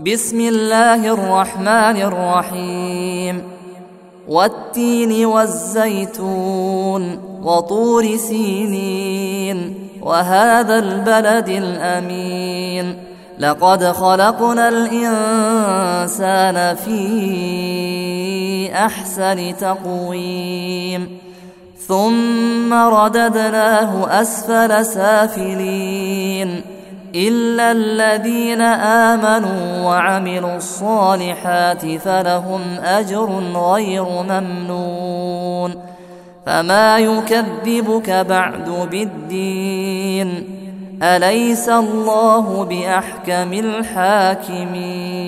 بسم الله الرحمن الرحيم والتين والزيتون وطور سينين وهذا البلد الأمين لقد خلقنا الإنسان في أحسن تقويم ثم رددناه أسفل سافلين إلا الذين آمنوا وعملوا الصالحات فلهم أجر غير ممنون فما يكذبك بعد بالدين أليس الله بأحكم الحاكمين